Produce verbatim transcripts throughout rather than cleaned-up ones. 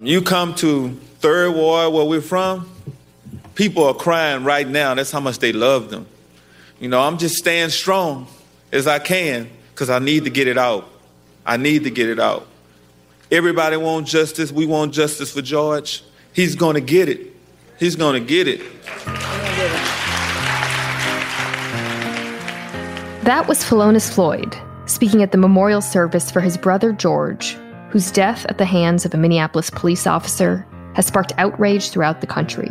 You come to Third Ward, where we're from, people are crying right now. That's how much they love them. You know, I'm just staying strong as I can because I need to get it out. I need to get it out. Everybody wants justice. We want justice for George. He's going to get it. He's going to get it. That was Philonise Floyd speaking at the memorial service for his brother George, whose death at the hands of a Minneapolis police officer has sparked outrage throughout the country.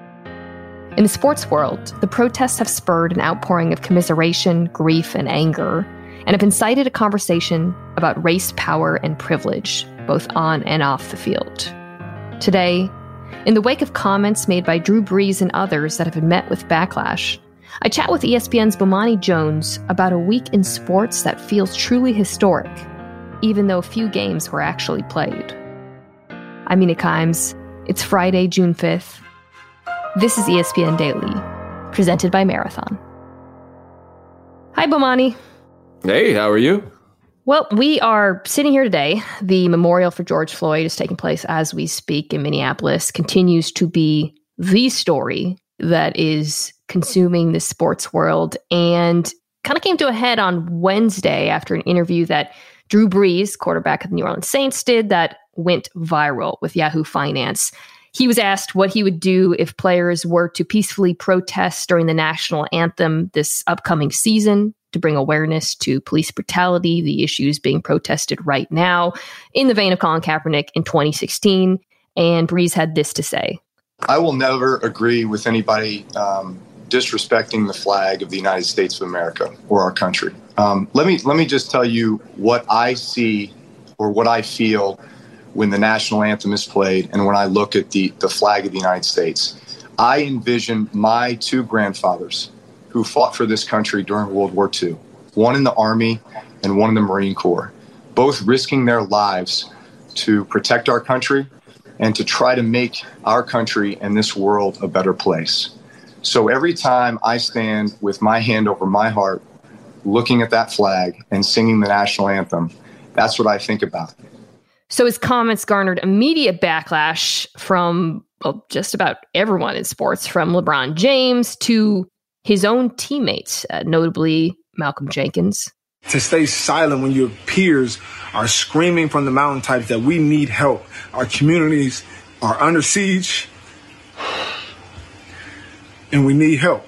In the sports world, the protests have spurred an outpouring of commiseration, grief, and anger, and have incited a conversation about race, power, and privilege, both on and off the field. Today, in the wake of comments made by Drew Brees and others that have been met with backlash, I chat with E S P N's Bomani Jones about a week in sports that feels truly historic, even though few games were actually played. I'm Mina Kimes. It's Friday, June fifth. This is E S P N Daily, presented by Marathon. Hi, Bomani. Hey, how are you? Well, we are sitting here today. The memorial for George Floyd is taking place as we speak in Minneapolis, continues to be the story that is consuming the sports world, and kind of came to a head on Wednesday after an interview that Drew Brees, quarterback of the New Orleans Saints, did that went viral with Yahoo Finance. He was asked what he would do if players were to peacefully protest during the national anthem this upcoming season to bring awareness to police brutality, the issues being protested right now, in the vein of Colin Kaepernick in twenty sixteen. And Brees had this to say. I will never agree with anybody um, disrespecting the flag of the United States of America or our country. Um, let me let me just tell you what I see or what I feel when the national anthem is played and when I look at the, the flag of the United States. I envision my two grandfathers who fought for this country during World War Two, one in the Army and one in the Marine Corps, both risking their lives to protect our country and to try to make our country and this world a better place. So every time I stand with my hand over my heart, looking at that flag and singing the national anthem, that's what I think about. So his comments garnered immediate backlash from well, just about everyone in sports, from LeBron James to his own teammates, uh, notably Malcolm Jenkins. To stay silent when your peers are screaming from the mountaintops that we need help. Our communities are under siege and we need help.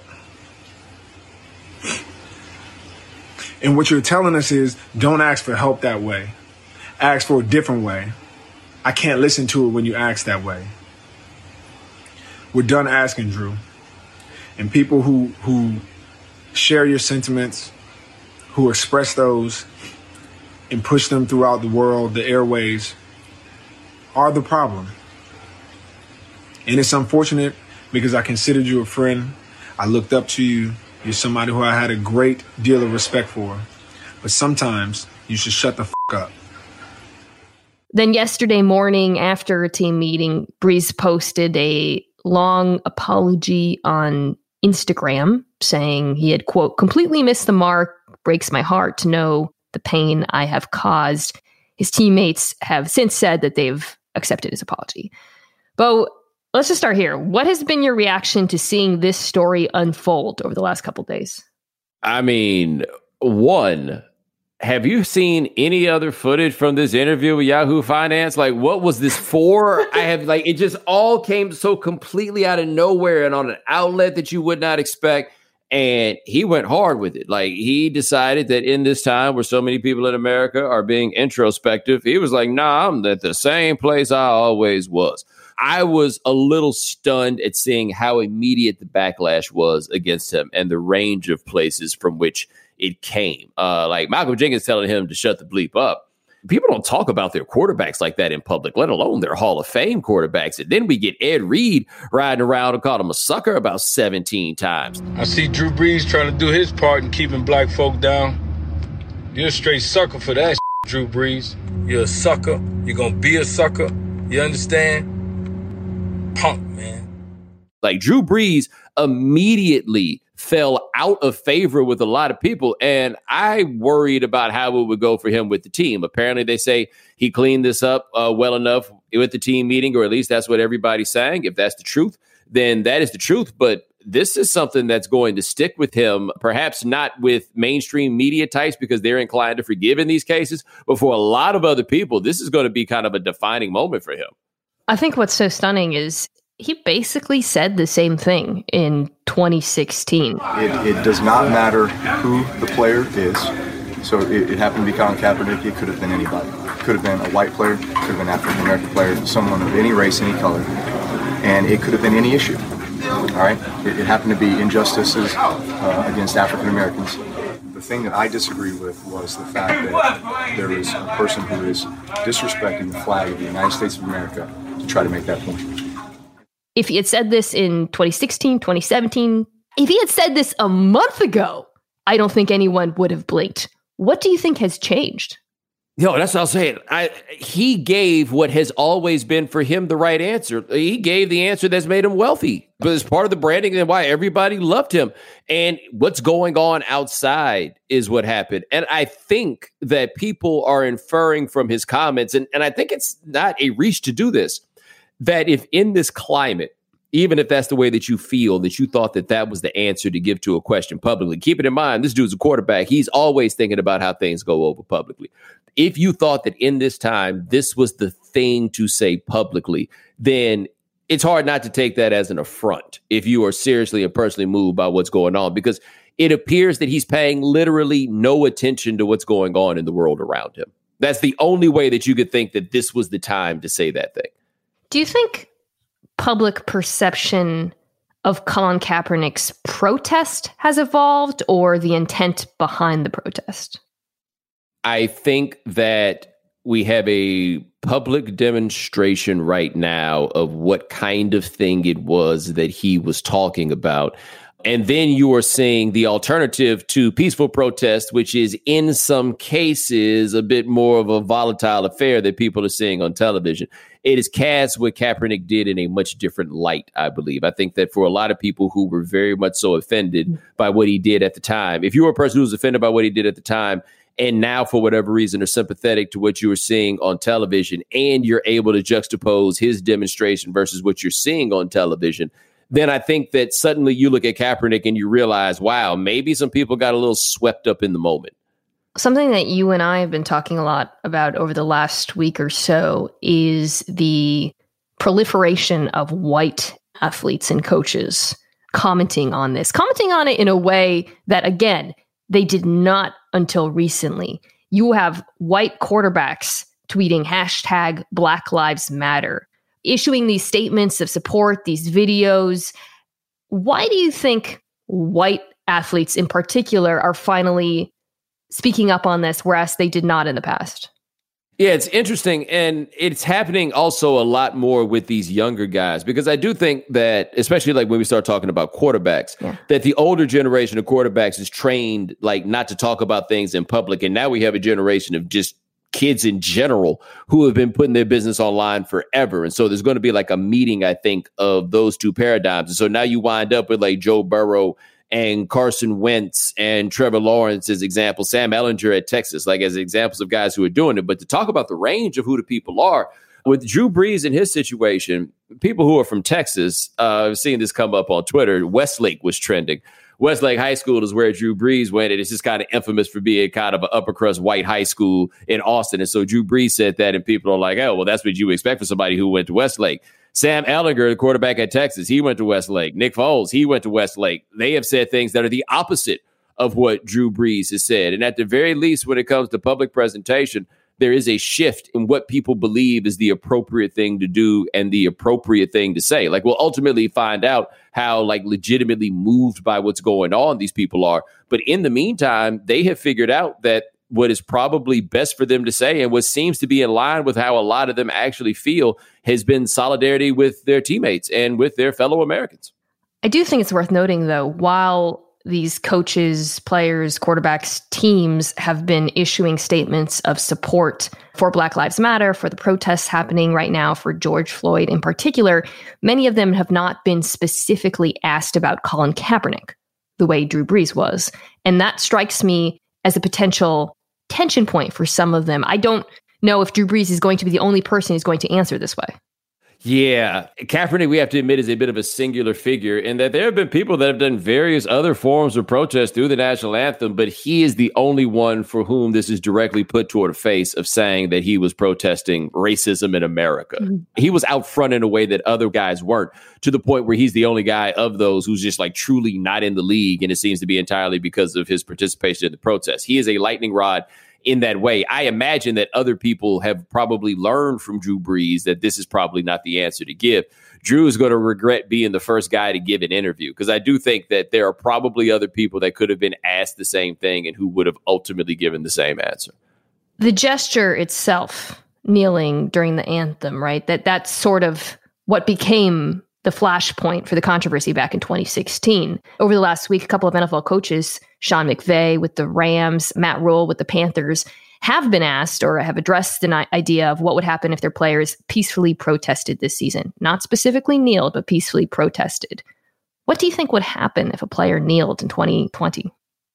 And what you're telling us is don't ask for help that way. Ask for a different way. I can't listen to it when you ask that way. We're done asking, Drew. And people who who share your sentiments, who express those and push them throughout the world, the airways, are the problem. And it's unfortunate because I considered you a friend. I looked up to you. You're somebody who I had a great deal of respect for. But sometimes you should shut the f*** up. Then yesterday morning after a team meeting, Brees posted a long apology on Instagram saying he had, quote, completely missed the mark. Breaks my heart to know the pain I have caused. His teammates have since said that they've accepted his apology. Bo, let's just start here. What has been your reaction to seeing this story unfold over the last couple of days? I mean, one, have you seen any other footage from this interview with Yahoo Finance? Like, what was this for? I have, like, it just all came so completely out of nowhere and on an outlet that you would not expect. And he went hard with it. Like, he decided that in this time where so many people in America are being introspective, he was like, nah, I'm at the same place I always was. I was a little stunned at seeing how immediate the backlash was against him and the range of places from which it came. Uh, like Malcolm Jenkins telling him to shut the bleep up. People don't talk about their quarterbacks like that in public, let alone their Hall of Fame quarterbacks. And then we get Ed Reed riding around and called him a sucker about seventeen times. I see Drew Brees trying to do his part in keeping black folk down. You're a straight sucker for that shit, Drew Brees. You're a sucker. You're going to be a sucker. You understand? Punk, man. Like, Drew Brees immediately fell out of favor with a lot of people. And I worried about how it would go for him with the team. Apparently, they say he cleaned this up uh, well enough with the team meeting, or at least that's what everybody's saying. If that's the truth, then that is the truth. But this is something that's going to stick with him, perhaps not with mainstream media types because they're inclined to forgive in these cases. But for a lot of other people, this is going to be kind of a defining moment for him. I think what's so stunning is he basically said the same thing in twenty sixteen. It, it does not matter who the player is. So it, it happened to be Colin Kaepernick. It could have been anybody. It could have been a white player. It could have been an African-American player, someone of any race, any color. And it could have been any issue. All right? It, it happened to be injustices uh, against African-Americans. The thing that I disagree with was the fact that there is a person who is disrespecting the flag of the United States of America to try to make that point. If he had said this in twenty sixteen, twenty seventeen, if he had said this a month ago, I don't think anyone would have blinked. What do you think has changed? Yo, that's what I was saying. I, he gave what has always been for him the right answer. He gave the answer that's made him wealthy. But it's part of the branding and why everybody loved him. And what's going on outside is what happened. And I think that people are inferring from his comments, and, and I think it's not a reach to do this, that if in this climate, even if that's the way that you feel, that you thought that that was the answer to give to a question publicly, keep it in mind, this dude's a quarterback. He's always thinking about how things go over publicly. If you thought that in this time, this was the thing to say publicly, then it's hard not to take that as an affront if you are seriously and personally moved by what's going on, because it appears that he's paying literally no attention to what's going on in the world around him. That's the only way that you could think that this was the time to say that thing. Do you think public perception of Colin Kaepernick's protest has evolved, or the intent behind the protest? I think that we have a public demonstration right now of what kind of thing it was that he was talking about. And then you are seeing the alternative to peaceful protest, which is in some cases a bit more of a volatile affair that people are seeing on television. It is cast what Kaepernick did in a much different light, I believe. I think that for a lot of people who were very much so offended by what he did at the time, if you were a person who was offended by what he did at the time, and now for whatever reason are sympathetic to what you were seeing on television, and you're able to juxtapose his demonstration versus what you're seeing on television, then I think that suddenly you look at Kaepernick and you realize, wow, maybe some people got a little swept up in the moment. Something that you and I have been talking a lot about over the last week or so is the proliferation of white athletes and coaches commenting on this, commenting on it in a way that, again, they did not until recently. You have white quarterbacks tweeting hashtag Black Lives Matter, issuing these statements of support, these videos. Why do you think white athletes in particular are finally speaking up on this, whereas they did not in the past? Yeah, it's interesting. And it's happening also a lot more with these younger guys, because I do think that, especially like when we start talking about quarterbacks, yeah. that the older generation of quarterbacks is trained like not to talk about things in public. And now we have a generation of just kids in general who have been putting their business online forever. And so there's going to be like a meeting, I think, of those two paradigms. And so now you wind up with like Joe Burrow and Carson Wentz and Trevor Lawrence as examples, Sam Ehlinger at Texas, like as examples of guys who are doing it. But to talk about the range of who the people are, with Drew Brees in his situation, people who are from Texas, uh, I've seen this come up on Twitter, Westlake was trending. Westlake High School is where Drew Brees went, and it's just kind of infamous for being kind of an upper crust white high school in Austin. And so Drew Brees said that, and people are like, oh, well, that's what you expect from somebody who went to Westlake. Sam Ehlinger, the quarterback at Texas, he went to Westlake. Nick Foles, he went to Westlake. They have said things that are the opposite of what Drew Brees has said. And at the very least, when it comes to public presentation, there is a shift in what people believe is the appropriate thing to do and the appropriate thing to say. Like, we'll ultimately find out how like legitimately moved by what's going on these people are. But in the meantime, they have figured out that what is probably best for them to say, and what seems to be in line with how a lot of them actually feel, has been solidarity with their teammates and with their fellow Americans. I do think it's worth noting, though, while these coaches, players, quarterbacks, teams have been issuing statements of support for Black Lives Matter, for the protests happening right now, for George Floyd in particular, many of them have not been specifically asked about Colin Kaepernick. the way Drew Brees was. And that strikes me as a potential tension point for some of them. I don't know if Drew Brees is going to be the only person who's going to answer this way. Yeah, Kaepernick, we have to admit, is a bit of a singular figure in that there have been people that have done various other forms of protest through the national anthem, but he is the only one for whom this is directly put toward a face of saying that he was protesting racism in America. Mm-hmm. He was out front in a way that other guys weren't, to the point where he's the only guy of those who's just like truly not in the league, and it seems to be entirely because of his participation in the protest. He is a lightning rod in that way. I imagine that other people have probably learned from Drew Brees that this is probably not the answer to give. Drew is going to regret being the first guy to give an interview, because I do think that there are probably other people that could have been asked the same thing and who would have ultimately given the same answer. The gesture itself, kneeling during the anthem, right? That that's sort of what became the flashpoint for the controversy back in twenty sixteen. Over the last week, a couple of N F L coaches, Sean McVay with the Rams, Matt Rule with the Panthers, have been asked or have addressed an idea of what would happen if their players peacefully protested this season. Not specifically kneeled, but peacefully protested. What do you think would happen if a player kneeled in twenty twenty?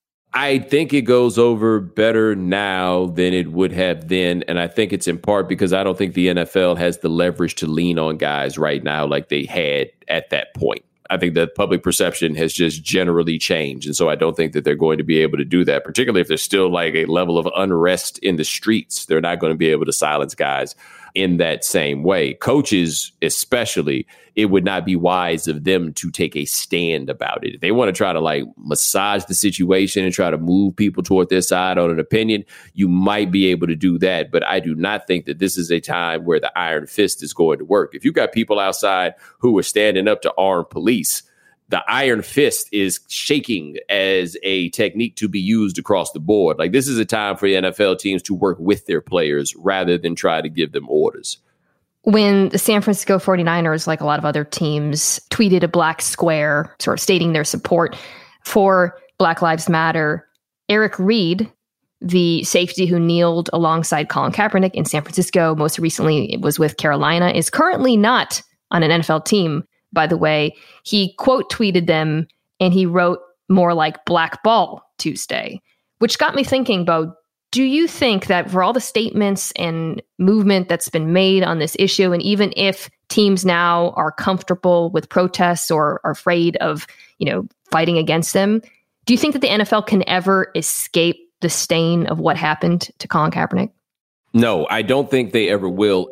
I think it goes over better now than it would have then. And I think it's in part because I don't think the N F L has the leverage to lean on guys right now like they had at that point. I think that public perception has just generally changed. And so I don't think that they're going to be able to do that, particularly if there's still like a level of unrest in the streets. They're not going to be able to silence guys in that same way. Coaches, especially, it would not be wise of them to take a stand about it. If they want to try to like massage the situation and try to move people toward their side on an opinion, you might be able to do that. But I do not think that this is a time where the iron fist is going to work. If you got people outside who are standing up to armed police, the iron fist is shaking as a technique to be used across the board. Like, this is a time for the N F L teams to work with their players rather than try to give them orders. When the San Francisco forty-niners, like a lot of other teams, tweeted a black square sort of stating their support for Black Lives Matter, Eric Reed, the safety who kneeled alongside Colin Kaepernick in San Francisco, most recently it was with Carolina, is currently not on an N F L team, by the way. He quote tweeted them and he wrote more like Black Ball Tuesday, which got me thinking, Bo, do you think that for all the statements and movement that's been made on this issue, and even if teams now are comfortable with protests or are afraid of, you know, fighting against them, do you think that the N F L can ever escape the stain of what happened to Colin Kaepernick? No, I don't think they ever will.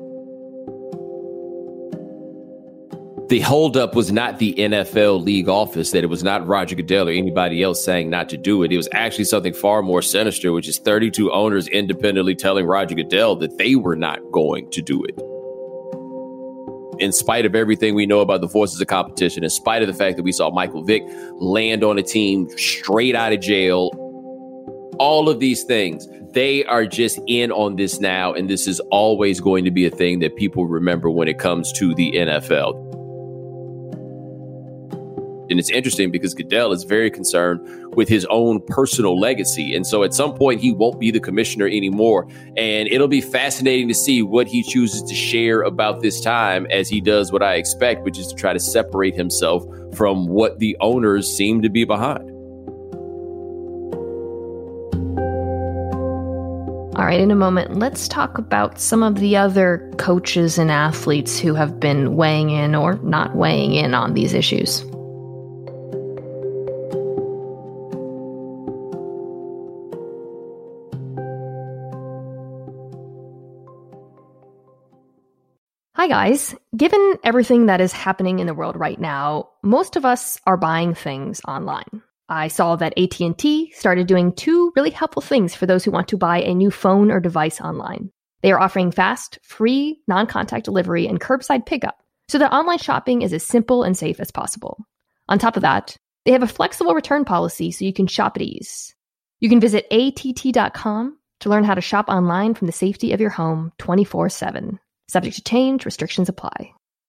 The holdup was not the N F L league office, that it was not Roger Goodell or anybody else saying not to do it. It was actually something far more sinister, which is thirty-two owners independently telling Roger Goodell that they were not going to do it. In spite of everything we know about the forces of competition, in spite of the fact that we saw Michael Vick land on a team straight out of jail, all of these things, they are just in on this now. And this is always going to be a thing that people remember when it comes to the N F L. And it's interesting because Goodell is very concerned with his own personal legacy. And so at some point, he won't be the commissioner anymore. And it'll be fascinating to see what he chooses to share about this time as he does what I expect, which is to try to separate himself from what the owners seem to be behind. All right, in a moment, let's talk about some of the other coaches and athletes who have been weighing in or not weighing in on these issues. Hi guys, given everything that is happening in the world right now, most of us are buying things online. I saw that A T and T started doing two really helpful things for those who want to buy a new phone or device online. They are offering fast, free, non-contact delivery and curbside pickup, so that online shopping is as simple and safe as possible. On top of that, they have a flexible return policy so you can shop at ease. You can visit A T T dot com to learn how to shop online from the safety of your home twenty-four seven. Subject to change, restrictions apply.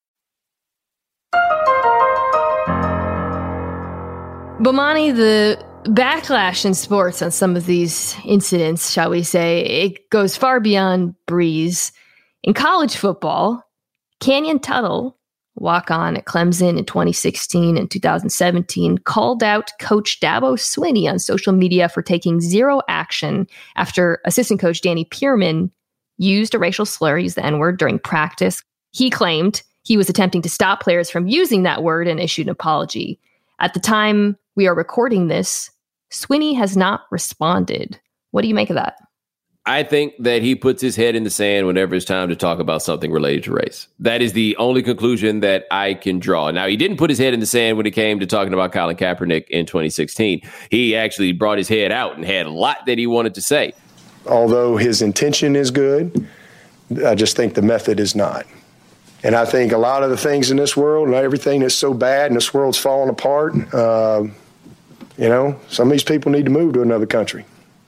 Bomani, the backlash in sports on some of these incidents, shall we say, it goes far beyond Brees. In college football, Canyon Tuttle walk-on at Clemson in twenty sixteen and two thousand seventeen, called out Coach Dabo Swinney on social media for taking zero action after assistant coach Danny Pearman used a racial slur, used the N-word, during practice. He claimed he was attempting to stop players from using that word and issued an apology. At the time we are recording this, Swinney has not responded. What do you make of that? I think that he puts his head in the sand whenever it's time to talk about something related to race. That is the only conclusion that I can draw. Now, he didn't put his head in the sand when it came to talking about Colin Kaepernick in twenty sixteen. He actually brought his head out and had a lot that he wanted to say. Although his intention is good, I just think the method is not. And I think a lot of the things in this world, and everything that's so bad and this world's falling apart, uh, you know, some of these people need to move to another country.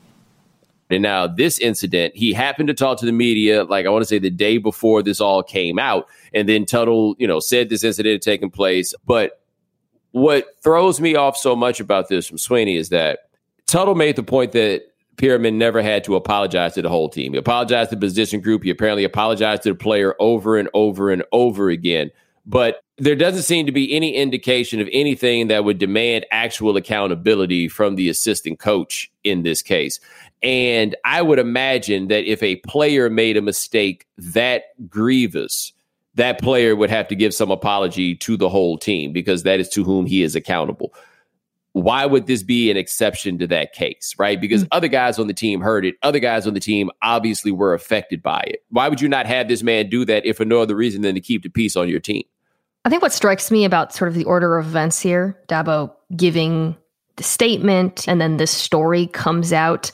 And now this incident, he happened to talk to the media, like I want to say the day before this all came out. And then Tuttle, you know, said this incident had taken place. But what throws me off so much about this from Swinney is that Tuttle made the point that Pearman never had to apologize to the whole team. He apologized to the position group. He apparently apologized to the player over and over and over again. But there doesn't seem to be any indication of anything that would demand actual accountability from the assistant coach in this case. And I would imagine that if a player made a mistake that grievous, that player would have to give some apology to the whole team because that is to whom he is accountable. Why would this be an exception to that case, right? Because mm-hmm. other guys on the team heard it. Other guys on the team obviously were affected by it. Why would you not have this man do that if for no other reason than to keep the peace on your team? I think what strikes me about sort of the order of events here, Dabo giving the statement and then this story comes out,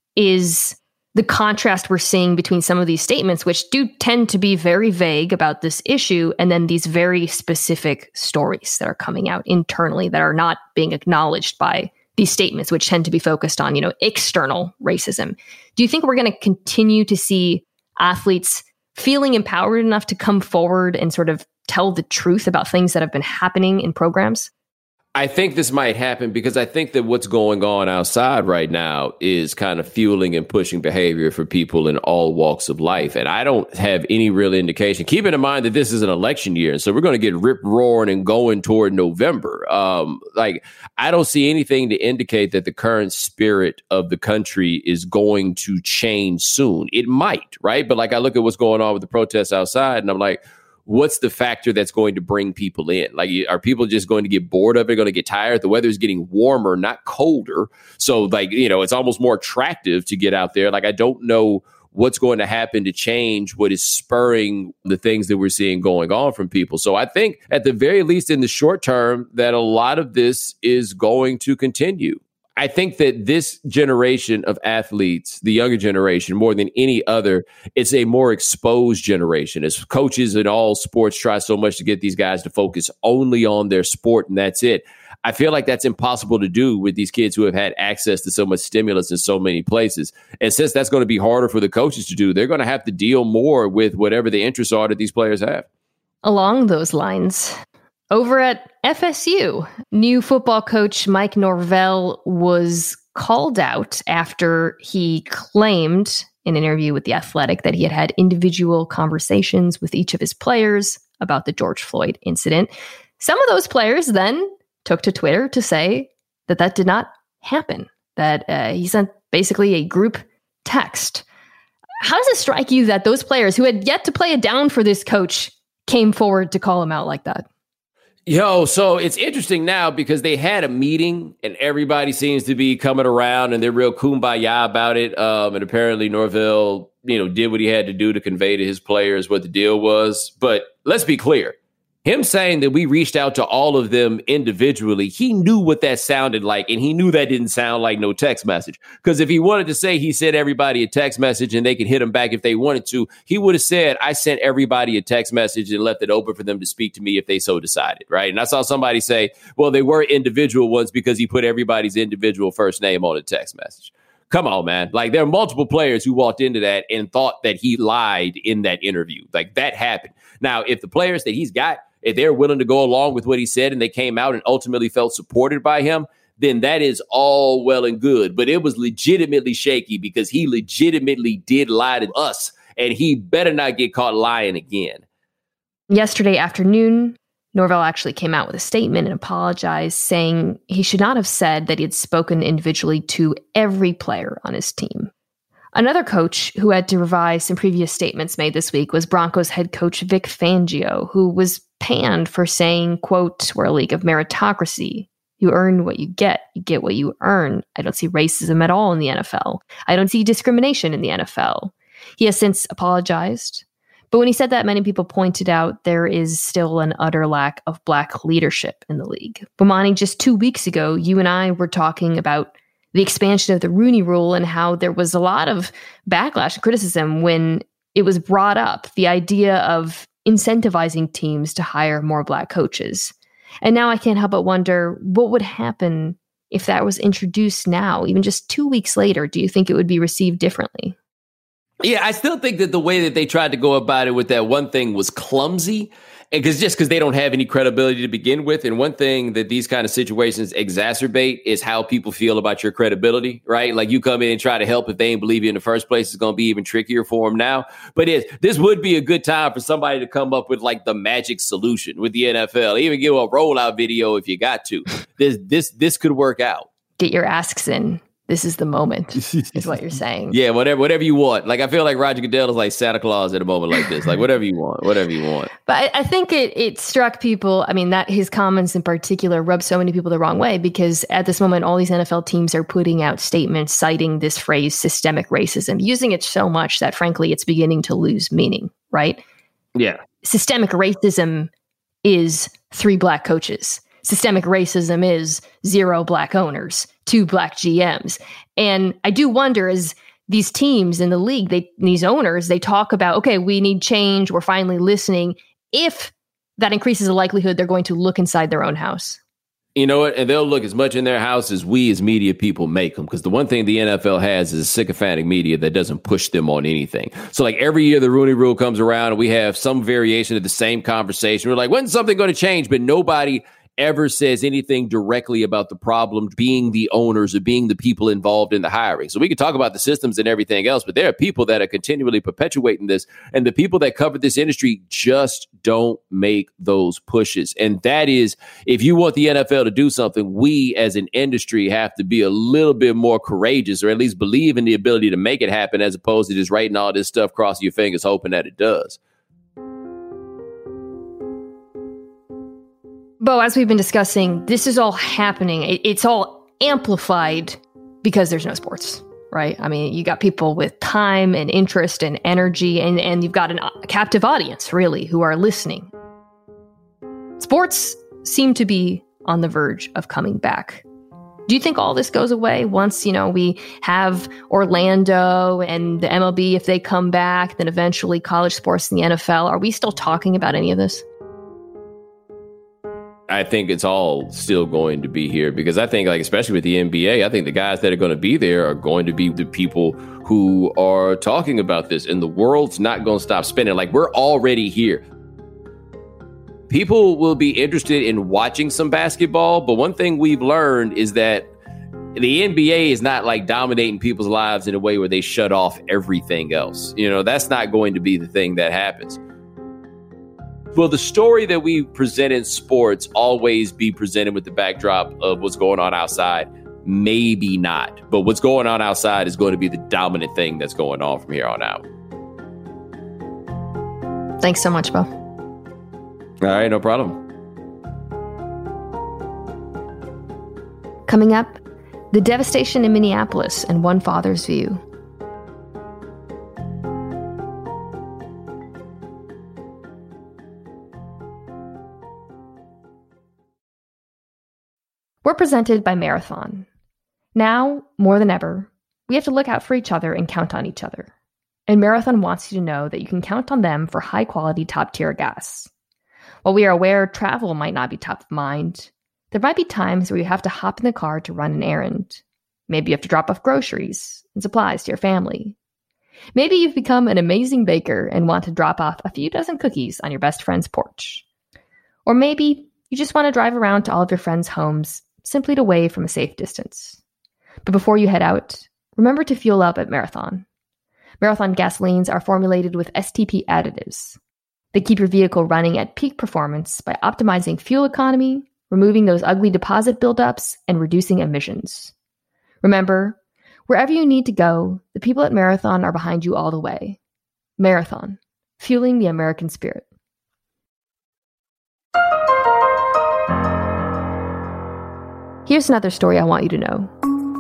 is the contrast we're seeing between some of these statements, which do tend to be very vague about this issue, and then these very specific stories that are coming out internally that are not being acknowledged by these statements, which tend to be focused on, you know, external racism. Do you think we're going to continue to see athletes feeling empowered enough to come forward and sort of tell the truth about things that have been happening in programs? I think this might happen because I think that what's going on outside right now is kind of fueling and pushing behavior for people in all walks of life. And I don't have any real indication, keeping in mind that this is an election year. And so we're going to get rip roaring and going toward November. Um, like, I don't see anything to indicate that the current spirit of the country is going to change soon. It might, right? But like, I look at what's going on with the protests outside and I'm like, what's the factor that's going to bring people in? Like, are people just going to get bored of it, going to get tired? The weather's getting warmer, not colder. So, like, you know, it's almost more attractive to get out there. Like, I don't know what's going to happen to change what is spurring the things that we're seeing going on from people. So I think at the very least in the short term that a lot of this is going to continue. I think that this generation of athletes, the younger generation, more than any other, it's a more exposed generation. As coaches in all sports try so much to get these guys to focus only on their sport and that's it. I feel like that's impossible to do with these kids who have had access to so much stimulus in so many places. And since that's going to be harder for the coaches to do, they're going to have to deal more with whatever the interests are that these players have. Along those lines, over at F S U, new football coach Mike Norvell was called out after he claimed in an interview with The Athletic that he had had individual conversations with each of his players about the George Floyd incident. Some of those players then took to Twitter to say that that did not happen, that uh, he sent basically a group text. How does it strike you that those players who had yet to play it down for this coach came forward to call him out like that? Yo, so it's interesting now because they had a meeting and everybody seems to be coming around and they're real kumbaya about it. Um, and apparently Norvell, you know, did what he had to do to convey to his players what the deal was. But let's be clear. Him saying that we reached out to all of them individually, he knew what that sounded like, and he knew that didn't sound like no text message. Because if he wanted to say he sent everybody a text message and they could hit him back if they wanted to, he would have said, I sent everybody a text message and left it open for them to speak to me if they so decided, right? And I saw somebody say, well, they were individual ones because he put everybody's individual first name on a text message. Come on, man. Like, there are multiple players who walked into that and thought that he lied in that interview. Like, that happened. Now, if the players that he's got, if they're willing to go along with what he said and they came out and ultimately felt supported by him, then that is all well and good. But it was legitimately shaky because he legitimately did lie to us, and he better not get caught lying again. Yesterday afternoon, Norvell actually came out with a statement and apologized, saying he should not have said that he had spoken individually to every player on his team. Another coach who had to revise some previous statements made this week was Broncos head coach Vic Fangio, who was panned for saying, quote, "We're a league of meritocracy. You earn what you get. You get what you earn. I don't see racism at all in the N F L. I don't see discrimination in the N F L." He has since apologized. But when he said that, many people pointed out there is still an utter lack of Black leadership in the league. Bomani, just two weeks ago, you and I were talking about the expansion of the Rooney Rule and how there was a lot of backlash and criticism when it was brought up, the idea of incentivizing teams to hire more Black coaches. And now I can't help but wonder what would happen if that was introduced now, even just two weeks later. Do you think it would be received differently? Yeah, I still think that the way that they tried to go about it with that one thing was clumsy, because just because they don't have any credibility to begin with. And one thing that these kind of situations exacerbate is how people feel about your credibility, right? Like you come in and try to help if they ain't believe you in the first place, it's going to be even trickier for them now. But it, this would be a good time for somebody to come up with like the magic solution with the N F L. Even give a rollout video if you got to. This this this could work out. Get your asks in. This is the moment, is what you're saying. Yeah, whatever whatever you want. Like, I feel like Roger Goodell is like Santa Claus at a moment like this. Like, whatever you want, whatever you want. But I, I think it it struck people. I mean, that his comments in particular rubbed so many people the wrong way, because at this moment, all these N F L teams are putting out statements citing this phrase, systemic racism, using it so much that, frankly, it's beginning to lose meaning, right? Yeah. Systemic racism is three Black coaches. Systemic racism is zero Black owners, two Black G Ms. And I do wonder, as these teams in the league, they these owners, they talk about, okay, we need change, we're finally listening, if that increases the likelihood they're going to look inside their own house. You know what? And they'll look as much in their house as we as media people make them. Because the one thing the N F L has is a sycophantic media that doesn't push them on anything. So like every year the Rooney Rule comes around and we have some variation of the same conversation. We're like, when's something going to change? But nobody ever says anything directly about the problem being the owners or being the people involved in the hiring. So we can talk about the systems and everything else, but there are people that are continually perpetuating this, and the people that cover this industry just don't make those pushes. And that is, if you want the N F L to do something, we as an industry have to be a little bit more courageous, or at least believe in the ability to make it happen, as opposed to just writing all this stuff, crossing your fingers, hoping that it does. Bo, as we've been discussing, this is all happening. It, it's all amplified because there's no sports, right? I mean, you got people with time and interest and energy, and, and you've got an, a captive audience, really, who are listening. Sports seem to be on the verge of coming back. Do you think all this goes away once, you know, we have Orlando and the M L B, if they come back, then eventually college sports and the N F L? Are we still talking about any of this? I think it's all still going to be here, because I think, like, especially with the N B A, I think the guys that are going to be there are going to be the people who are talking about this, and the world's not going to stop spinning. Like, we're already here. People will be interested in watching some basketball, but one thing we've learned is that the N B A is not like dominating people's lives in a way where they shut off everything else. You know, that's not going to be the thing that happens. Will the story that we present in sports always be presented with the backdrop of what's going on outside? Maybe not. But what's going on outside is going to be the dominant thing that's going on from here on out. Thanks so much, Bo. All right, no problem. Coming up, the devastation in Minneapolis and one father's view. We're presented by Marathon. Now, more than ever, we have to look out for each other and count on each other. And Marathon wants you to know that you can count on them for high-quality, top-tier gas. While we are aware travel might not be top of mind, there might be times where you have to hop in the car to run an errand. Maybe you have to drop off groceries and supplies to your family. Maybe you've become an amazing baker and want to drop off a few dozen cookies on your best friend's porch. Or maybe you just want to drive around to all of your friends' homes simply to wave from a safe distance. But before you head out, remember to fuel up at Marathon. Marathon gasolines are formulated with S T P additives. They keep your vehicle running at peak performance by optimizing fuel economy, removing those ugly deposit buildups, and reducing emissions. Remember, wherever you need to go, the people at Marathon are behind you all the way. Marathon, fueling the American spirit. Here's another story I want you to know.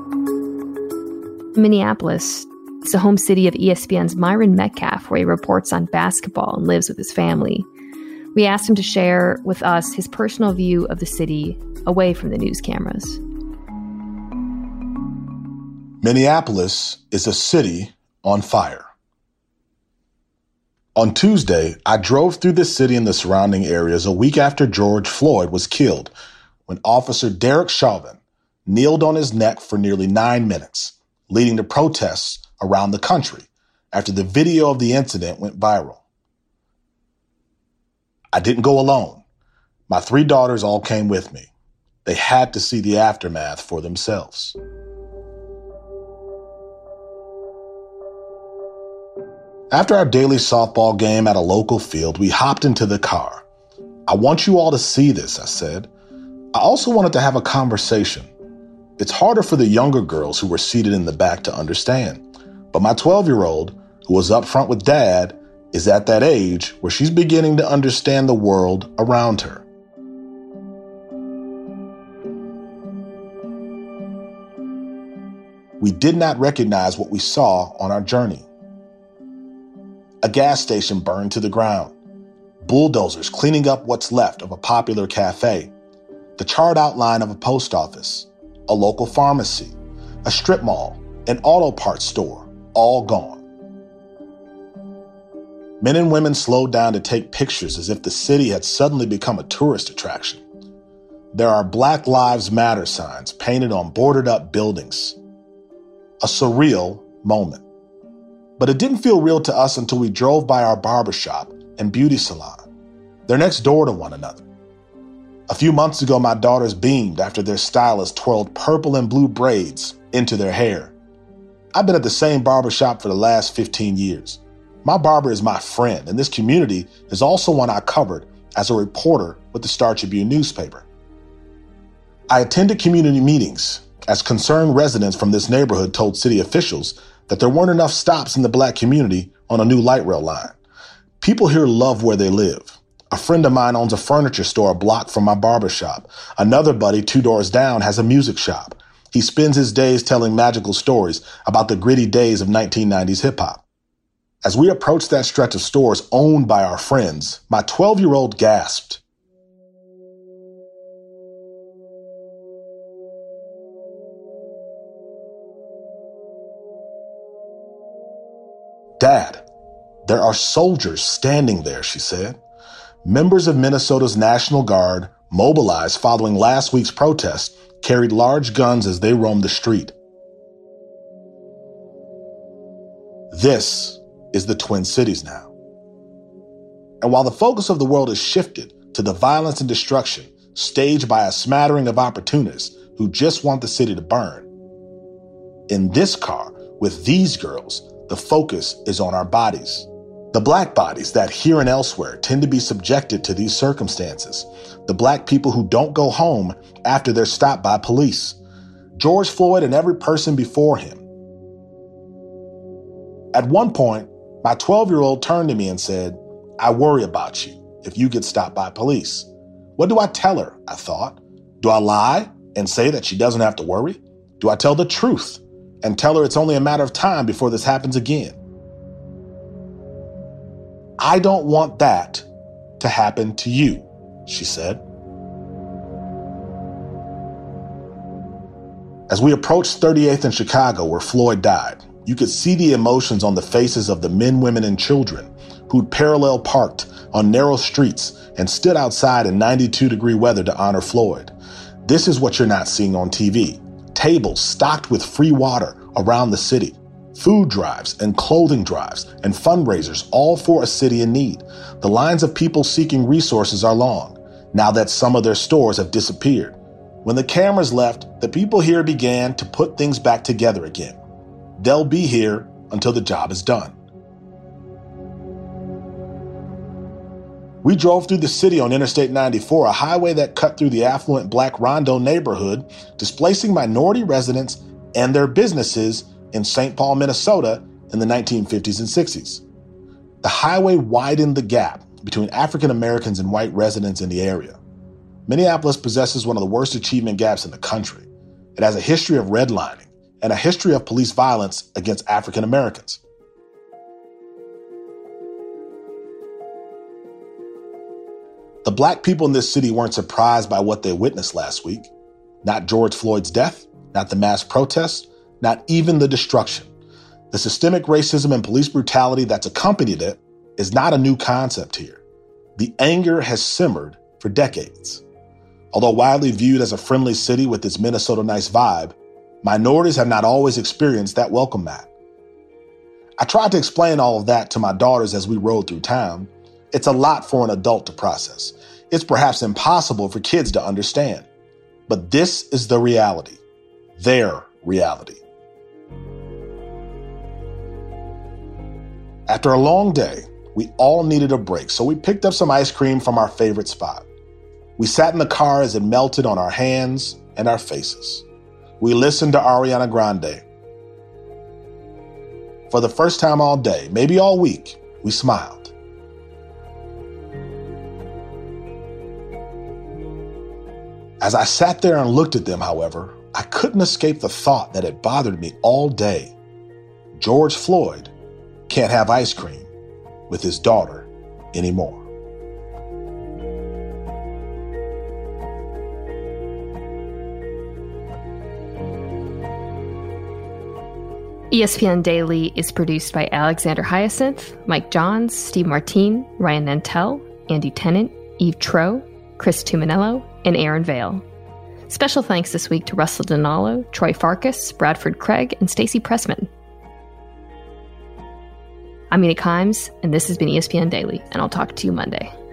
Minneapolis, it's the home city of E S P N's Myron Metcalf, where he reports on basketball and lives with his family. We asked him to share with us his personal view of the city away from the news cameras. Minneapolis is a city on fire. On Tuesday, I drove through the city and the surrounding areas a week after George Floyd was killed, when Officer Derek Chauvin kneeled on his neck for nearly nine minutes, leading to protests around the country after the video of the incident went viral. I didn't go alone. My three daughters all came with me. They had to see the aftermath for themselves. After our daily softball game at a local field, we hopped into the car. I want you all to see this, I said. I also wanted to have a conversation. It's harder for the younger girls who were seated in the back to understand. But my twelve-year-old, who was up front with Dad, is at that age where she's beginning to understand the world around her. We did not recognize what we saw on our journey. A gas station burned to the ground. Bulldozers cleaning up what's left of a popular cafe. The charred outline of a post office. A local pharmacy. A strip mall. An auto parts store. All gone. Men and women slowed down to take pictures as if the city had suddenly become a tourist attraction. There are Black Lives Matter signs painted on boarded up buildings. A surreal moment. But it didn't feel real to us until we drove by our barbershop and beauty salon. They're next door to one another. A few months ago, my daughters beamed after their stylist twirled purple and blue braids into their hair. I've been at the same barbershop for the last fifteen years. My barber is my friend, and this community is also one I covered as a reporter with the Star Tribune newspaper. I attended community meetings as concerned residents from this neighborhood told city officials that there weren't enough stops in the Black community on a new light rail line. People here love where they live. A friend of mine owns a furniture store a block from my barbershop. Another buddy two doors down has a music shop. He spends his days telling magical stories about the gritty days of nineteen nineties hip-hop. As we approached that stretch of stores owned by our friends, my twelve-year-old gasped. Dad, there are soldiers standing there, she said. Members of Minnesota's National Guard, mobilized following last week's protest, carried large guns as they roamed the street. This is the Twin Cities now. And while the focus of the world has shifted to the violence and destruction staged by a smattering of opportunists who just want the city to burn, in this car with these girls, the focus is on our bodies. The Black bodies that here and elsewhere tend to be subjected to these circumstances. The Black people who don't go home after they're stopped by police. George Floyd and every person before him. At one point, my twelve-year-old turned to me and said, I worry about you if you get stopped by police. What do I tell her? I thought. Do I lie and say that she doesn't have to worry? Do I tell the truth and tell her it's only a matter of time before this happens again? I don't want that to happen to you, she said. As we approached thirty-eighth and Chicago, where Floyd died, you could see the emotions on the faces of the men, women, and children who'd parallel parked on narrow streets and stood outside in ninety-two degree weather to honor Floyd. This is what you're not seeing on T V. Tables stocked with free water around the city. Food drives and clothing drives and fundraisers, all for a city in need. The lines of people seeking resources are long, now that some of their stores have disappeared. When the cameras left, the people here began to put things back together again. They'll be here until the job is done. We drove through the city on Interstate ninety-four, a highway that cut through the affluent Black Rondo neighborhood, displacing minority residents and their businesses in Saint Paul, Minnesota in the nineteen fifties and sixties. The highway widened the gap between African Americans and white residents in the area. Minneapolis possesses one of the worst achievement gaps in the country. It has a history of redlining and a history of police violence against African Americans. The Black people in this city weren't surprised by what they witnessed last week. Not George Floyd's death, not the mass protests, not even the destruction. The systemic racism and police brutality that's accompanied it is not a new concept here. The anger has simmered for decades. Although widely viewed as a friendly city with its Minnesota nice vibe, minorities have not always experienced that welcome mat. I tried to explain all of that to my daughters as we rode through town. It's a lot for an adult to process. It's perhaps impossible for kids to understand. But this is the reality, their reality. After a long day, we all needed a break, so we picked up some ice cream from our favorite spot. We sat in the car as it melted on our hands and our faces. We listened to Ariana Grande. For the first time all day, maybe all week, we smiled. As I sat there and looked at them, however, I couldn't escape the thought that had bothered me all day. George Floyd can't have ice cream with his daughter anymore. E S P N Daily is produced by Alexander Hyacinth, Mike Johns, Steve Martin, Ryan Nantel, Andy Tennant, Eve Troe, Chris Tuminello, and Aaron Vale. Special thanks this week to Russell Donalo, Troy Farkas, Bradford Craig, and Stacey Pressman. I'm Mina Kimes, and this has been E S P N Daily, and I'll talk to you Monday.